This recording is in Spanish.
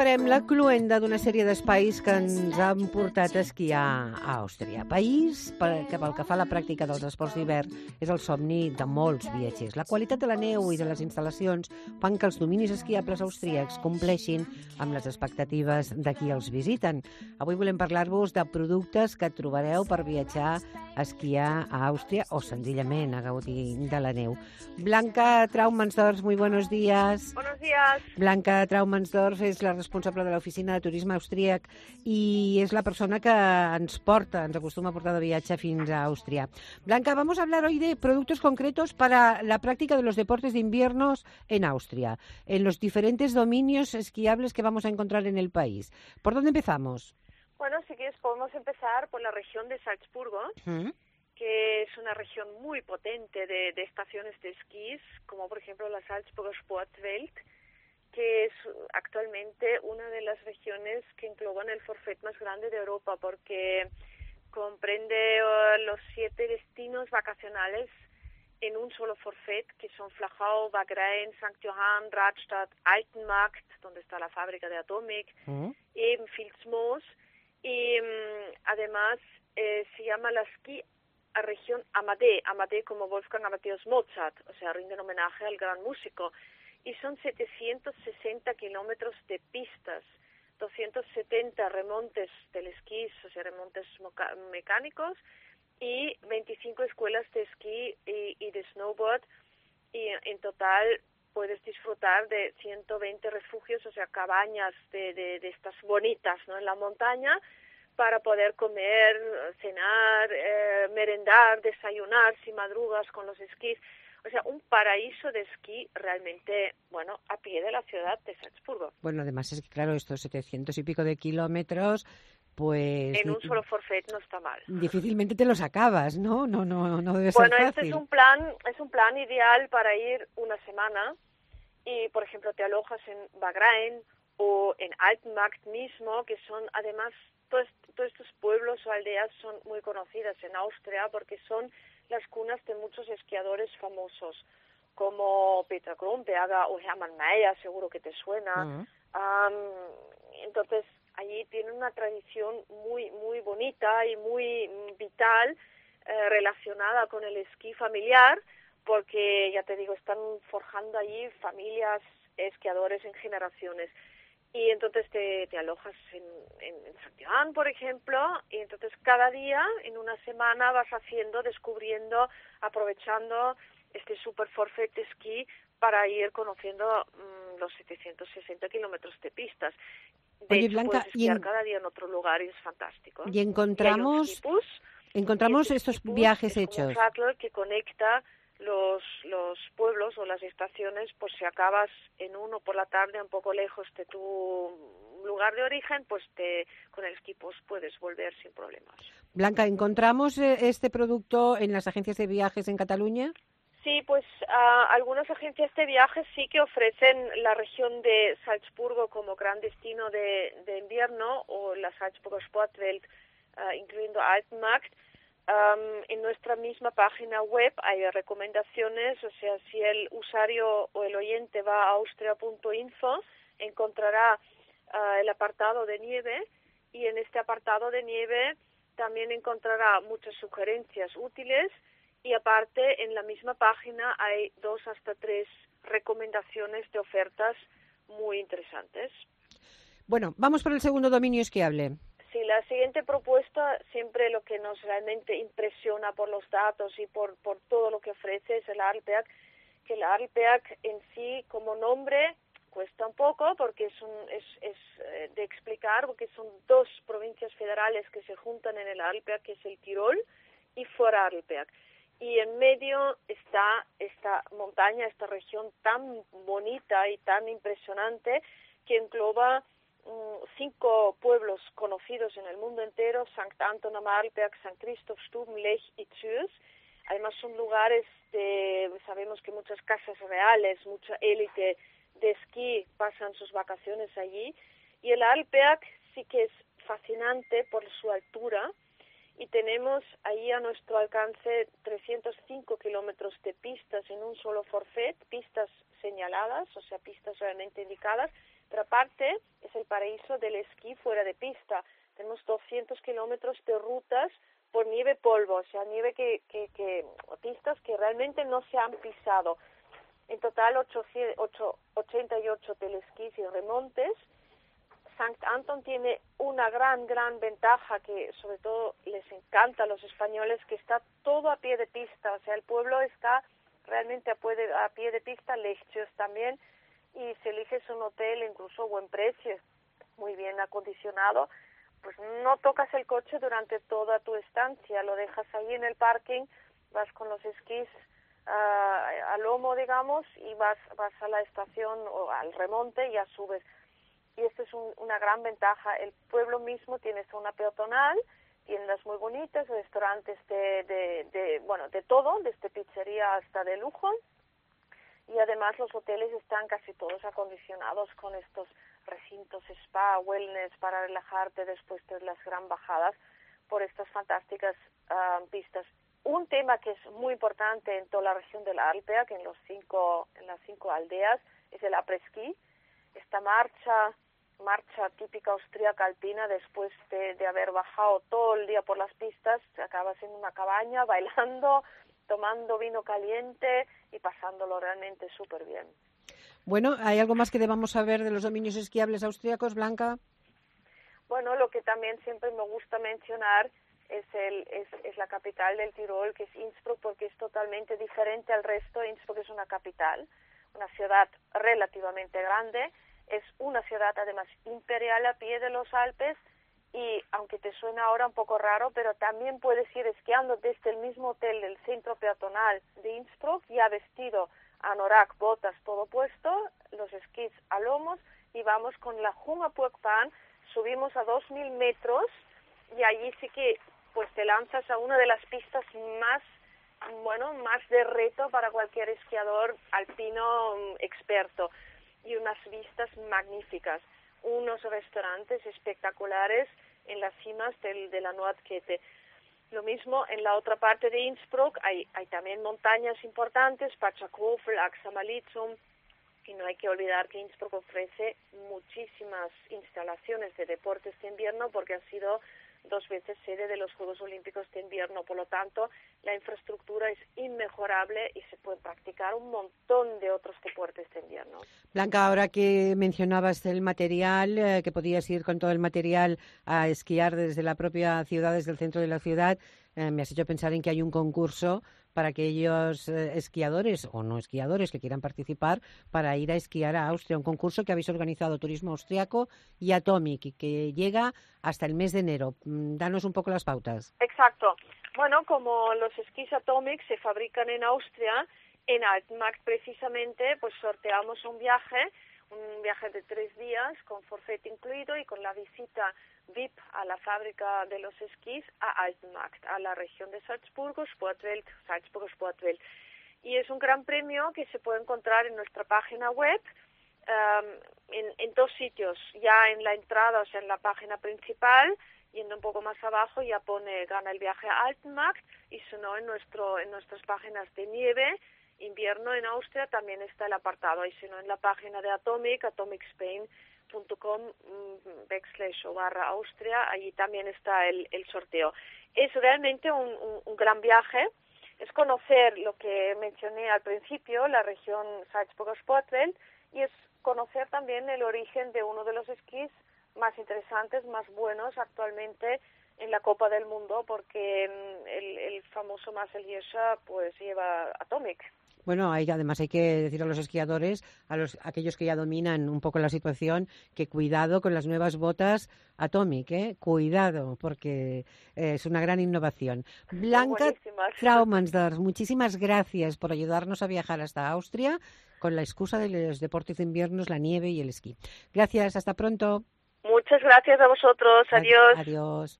farem la cluenda d'una sèrie d'espais que ens han portat a esquiar a Àustria. País que pel que fa a la pràctica dels esports d'hivern és el somni de molts viatgers. La qualitat de la neu i de les instal·lacions fan que els dominis esquiables austríacs compleixin amb les expectatives de qui els visiten. Avui volem parlar-vos de productes que trobareu per viatjar a esquiar a Àustria o senzillament a gaudir de la neu. Blanca Traumansdorf, muy buenos días. Buenos días. Blanca Traumansdorf és la responsable de l'oficina de turisme austríac i és la persona que ens acostuma a portar de viatge fins a Àustria. Blanca, vamos a hablar hoy de productos concretos para la práctica de los deportes de invierno en Austria, en los diferentes dominios esquiables que vamos a encontrar en el país. ¿Por dónde empezamos? Bueno, si quieres podemos empezar por la región de Salzburgo, que es una región muy potente de estaciones de esquís, como por ejemplo la Salzburger Sportwelt, que es actualmente una de las regiones que engloban el forfait más grande de Europa, porque comprende los 7 destinos vacacionales en un solo forfait, que son Flachau, Wagrain, St. Johann, Radstadt, Altenmarkt, donde está la fábrica de Atomic, eben Vilsmoos, y además se llama la Ski región Amadee como Wolfgang Amadeus Mozart, o sea, rinden homenaje al gran músico. Y son 760 kilómetros de pistas, 270 remontes del esquí, o sea, remontes mecánicos, y 25 escuelas de esquí y de snowboard, y en total puedes disfrutar de 120 refugios, o sea, cabañas de estas bonitas, ¿no?, en la montaña, para poder comer, cenar, merendar, desayunar si madrugas con los esquís. O sea, un paraíso de esquí realmente, bueno, a pie de la ciudad de Salzburgo. Bueno, además es que, claro, estos 700 y pico de kilómetros, pues... En un solo forfait no está mal. Difícilmente te los acabas, ¿no? No debe ser fácil. Bueno, este es un plan ideal para ir una semana y, por ejemplo, te alojas en Wagrain o en Altenmarkt mismo, que son además, todos estos pueblos o aldeas son muy conocidas en Austria porque son las cunas de muchos esquiadores famosos, como Peter Grönberger o Hermann Maier, seguro que te suena. Entonces, allí tienen una tradición muy, muy bonita y muy vital relacionada con el esquí familiar, porque, ya te digo, están forjando allí familias esquiadores en generaciones. Y entonces te alojas en St. Johann, por ejemplo, y entonces cada día, en una semana, vas descubriendo, aprovechando este super forfait de esquí para ir conociendo los 760 kilómetros de pistas. De hecho, Blanca, puedes esquiar cada día en otro lugar y es fantástico. Y encontramos estos viajes hechos. Un shuttle que conecta los pueblos o las estaciones, pues si acabas en uno por la tarde un poco lejos de tu lugar de origen, pues con el esquí pues puedes volver sin problemas. Blanca, ¿encontramos este producto en las agencias de viajes en Cataluña? Sí, pues algunas agencias de viajes sí que ofrecen la región de Salzburgo como gran destino de invierno, o la Salzburger Sportwelt, incluyendo Altenmarkt. En nuestra misma página web hay recomendaciones, o sea, si el usuario o el oyente va a austria.info, encontrará el apartado de nieve, y en este apartado de nieve también encontrará muchas sugerencias útiles, y aparte en la misma página hay 2 hasta 3 recomendaciones de ofertas muy interesantes. Bueno, vamos por el segundo dominio esquiable. Sí, la siguiente propuesta, siempre lo que nos realmente impresiona por los datos y por todo lo que ofrece, es el Arlberg, que el Arlberg en sí, como nombre, cuesta un poco porque es de explicar, porque son 2 provincias federales que se juntan en el Arlberg, que es el Tirol y Vorarlberg. Y en medio está esta montaña, esta región tan bonita y tan impresionante que engloba 5 pueblos conocidos en el mundo entero: St. Anton am Arlberg, St. Christoph, Stuben, Lech y Zürs. Además son lugares sabemos que muchas casas reales, mucha élite de esquí pasan sus vacaciones allí. Y el Arlberg sí que es fascinante por su altura, y tenemos ahí a nuestro alcance 305 kilómetros de pistas en un solo forfait, pistas señaladas, o sea, pistas realmente indicadas, pero aparte es el paraíso del esquí fuera de pista. Tenemos 200 kilómetros de rutas por nieve polvo, o sea, nieve pistas que realmente no se han pisado. En total 88 telesquís y remontes. Sankt Anton tiene una gran ventaja que sobre todo les encanta a los españoles, que está todo a pie de pista, o sea, el pueblo está realmente a pie de pista, Lechos también, y si eliges un hotel incluso a buen precio, muy bien acondicionado, pues no tocas el coche durante toda tu estancia, lo dejas ahí en el parking, vas con los esquís a lomo, digamos, y vas a la estación o al remonte y ya subes. Y esto es una gran ventaja. El pueblo mismo tiene zona peatonal, tiendas muy bonitas, restaurantes de todo, desde pizzería hasta de lujo. Y además los hoteles están casi todos acondicionados con estos recintos spa, wellness, para relajarte después de las gran bajadas por estas fantásticas pistas. Un tema que es muy importante en toda la región de la Alpea, que en las 5 aldeas, es el après-ski. Esta marcha típica austríaca alpina, después de haber bajado todo el día por las pistas, acabas en una cabaña bailando, tomando vino caliente y pasándolo realmente súper bien. Bueno, ¿hay algo más que debamos saber de los dominios esquiables austríacos, Blanca? Bueno, lo que también siempre me gusta mencionar es la capital del Tirol, que es Innsbruck, porque es totalmente diferente al resto. Innsbruck es una capital, una ciudad relativamente grande, es una ciudad además imperial a pie de los Alpes, y aunque te suena ahora un poco raro, pero también puedes ir esquiando desde el mismo hotel del centro peatonal de Innsbruck, ya vestido, anorak, botas, todo puesto, los esquís a lomos, y vamos con la Hungerburg-Bahn, subimos a 2.000 metros, y allí sí que pues te lanzas a una de las pistas más de reto para cualquier esquiador alpino experto, y unas vistas magníficas, unos restaurantes espectaculares en las cimas de la Nordkette. Lo mismo en la otra parte de Innsbruck, hay también montañas importantes, Pachakofel, Axamalizum, y no hay que olvidar que Innsbruck ofrece muchísimas instalaciones de deportes de invierno, porque ha sido 2 veces sede de los Juegos Olímpicos de invierno. Por lo tanto, la infraestructura es inmejorable y se puede practicar un montón de otros deportes de invierno. Blanca, ahora que mencionabas el material, que podías ir con todo el material a esquiar desde la propia ciudad, desde el centro de la ciudad, me has hecho pensar en que hay un concurso para aquellos esquiadores o no esquiadores que quieran participar para ir a esquiar a Austria, un concurso que habéis organizado Turismo Austriaco y Atomic, y que llega hasta el mes de enero. Danos un poco las pautas. Exacto. Bueno, como los esquís Atomic se fabrican en Austria, en Altmarkt precisamente, pues sorteamos un viaje de 3 días con forfait incluido y con la visita VIP a la fábrica de los esquís a Altmarkt, a la región de Salzburgo, Sportwelt. Y es un gran premio que se puede encontrar en nuestra página web, en 2 sitios, ya en la entrada, o sea, en la página principal, yendo un poco más abajo ya pone gana el viaje a Altmarkt, y si no, en nuestras páginas de nieve, invierno en Austria, también está el apartado, y si no, en la página de Atomic, atomicspain.com/Austria, allí también está el sorteo. Es realmente un gran viaje, es conocer lo que mencioné al principio, la región Salzburgo-Sportwelt, y es conocer también el origen de uno de los esquís más interesantes, más buenos actualmente en la Copa del Mundo, porque el famoso Marcel Hirscher pues lleva Atomic. Bueno, además hay que decir a los esquiadores, aquellos que ya dominan un poco la situación, que cuidado con las nuevas botas Atomic, cuidado, porque es una gran innovación. Blanca Traumansdorf, muchísimas gracias por ayudarnos a viajar hasta Austria con la excusa de los deportes de invierno, la nieve y el esquí. Gracias, hasta pronto. Muchas gracias a vosotros, adiós. Adiós.